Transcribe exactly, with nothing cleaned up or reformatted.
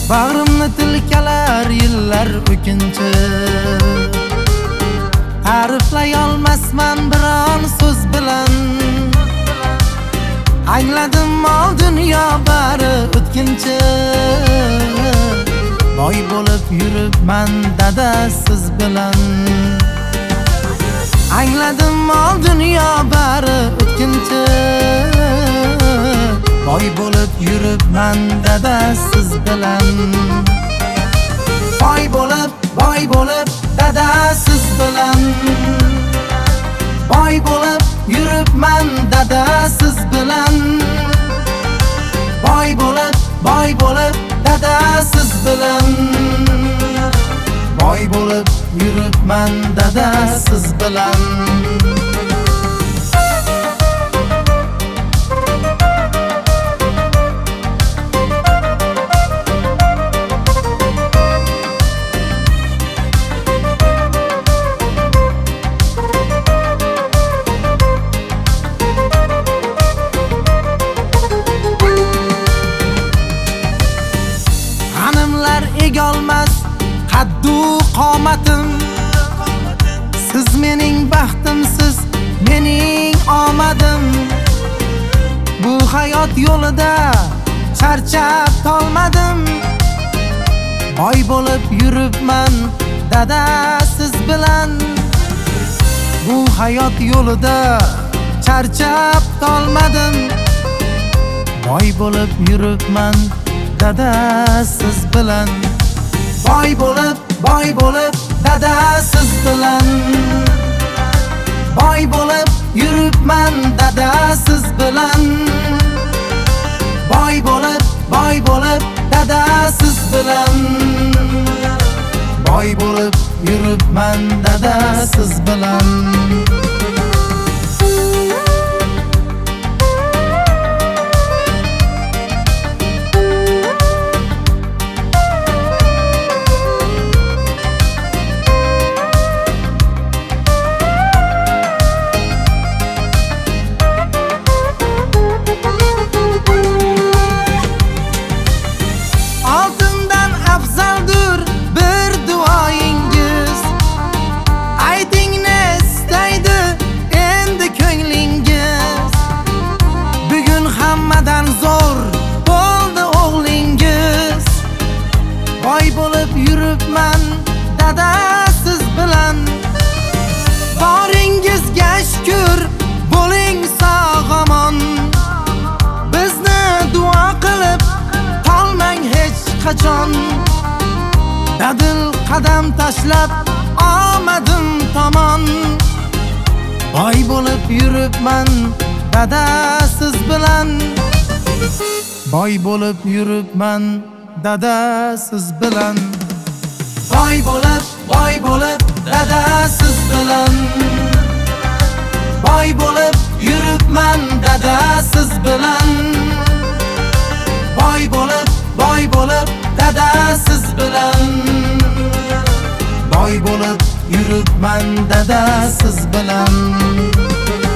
Bag'rimni tilkalar yillar o'kinchi. Ta'riflay olmasman biron so'z bilan. Angladim mol dunyo bari o'tkinchi. Boy bo'lib yuribman dada siz bilan. Angladim mol dunyo bari o'tkinchi. Boy bo'lib yuribman dada siz bilan. Boy bo'lib, boy bo'lib dada siz bilan. Boy bo'lib yuribman dada siz bilan. Boy bo'lib, boy bo'lib dada siz bilan. Boy bo'lib yuribman dada siz bilan. Egolmas qaddu qomatim. Siz mening baxtimsiz, mening omadim. Bu hayot yo'lida charchab tolmadim. Boy bo'lib yuribman dada siz bilan. Bu hayot yo'lida charchab tolmadim. Boy bo'lib yuribman dada siz bilan. Boy bo'lib, boy bo'lib dada siz bilan. Boy bo'lib yuribman dada siz bilan. Boy bo'lib, boy bo'lib dada siz bilan. Boy bo'lib yuribman dada siz bilan. Zo'r bo'ldi o'g'lingiz. Boy bo'lib yuribman dada siz bilan. Boringizga shukr, bo'ling sog'-omon. Bizni duo qilib qolmang hech qachon. Dadil qadam tashlab omadim tomon. Boy bo'lib yuribman dada siz bilan. Boy bo'lib yuribman dada siz bilan. Boy bo'lib, boy bo'lib dada siz bilan. Boy bo'lib yuribman dada siz bilan. Boy bo'lib, boy bo'lib dada siz bilan. Boy bo'lib yuribman dada siz bilan.